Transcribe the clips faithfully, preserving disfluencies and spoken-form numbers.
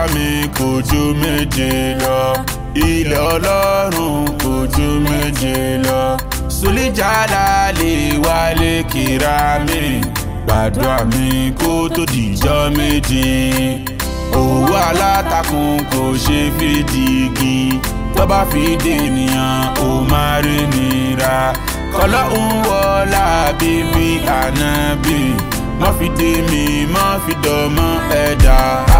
mi kò ju méje lọ. Ilẹ̀ Ọlọ́run kò ju méje lọ. Sùlíjàlá lè wálé kíra mi. Gbàdúrà mi kó tó dìjọ́ méje. Owó alátakùn kò ṣe fi dìgì. Tó bá fi dènìyàn ó máa rí nira. Kọ́lọ́hún wọlá bíbí ànábì. Má fi dé mi, má fi dọ̀mọ́ ẹ̀dá.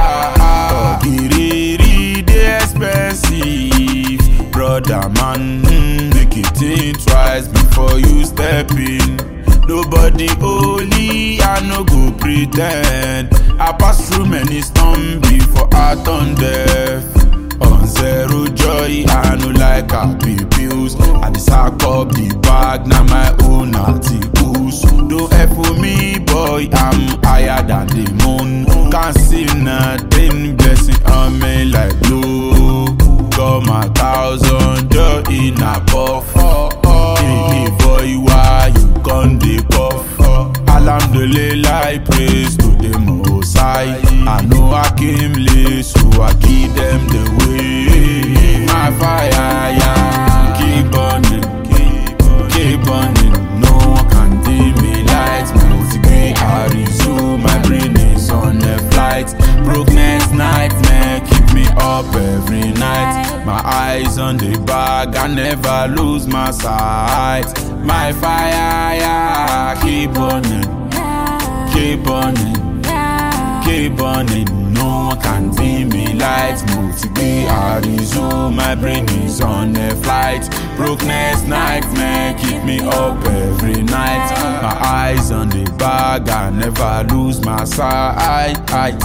Ọ̀gìrìrì dey expensive. Brother man, make you think twice before you step in. Nobody holy, I no go pretend. I pass through many storms before I turn deaf. On zero joy, I no like happy pills. I dey sack up the bag, na my own articles. Don't F for me, boy, I'm higher than the moon. Can't see nothing, blessing on me like blue. Got my thousand joy in a puff. Hey, boy, why you gon' dey puff? Alhamdulillah, I praise to the Most High. I know I came late, so I give them the way. My fire, yeah, keep burning, keep burning. No one can dim me lights. Multi-green I resume, my brain is on a flight. Brokenness nightmare keep me up every night. My eyes on the bag, I never lose my sight. My fire, yeah, keep burning, keep burning, keep burning. No one can dim me lights. Multi-green I resume, my brain is on a flight. Brokenness nightmare keep me up every night. My eyes on the bag, I never lose my sight.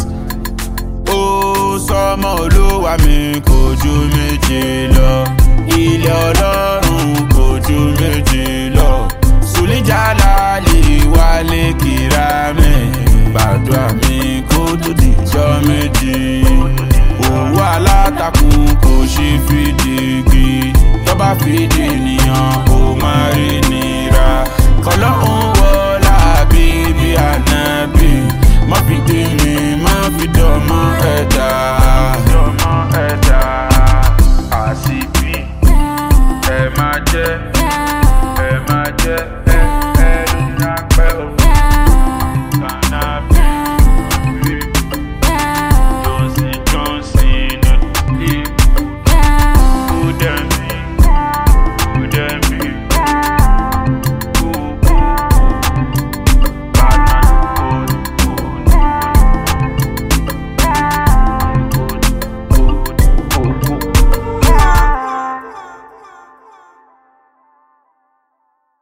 Oh, sọmọ Olúwa mi kò ju méje lọ. Ilẹ̀ Ọlọ́run kò ju méje lọ. Sùlíjàlá lè wálé kíra mi. Gbàdúrà mi kó tó dìjọ́ méje. Owó alátakùn kò ṣe fi dìgì. Tó bá fi dènìyàn ó máa rí nira. Kọ́lọ́hún wọlá bíbí ànábì. Má fi dé mi, má fi dọ̀mọ́ ẹ̀dá.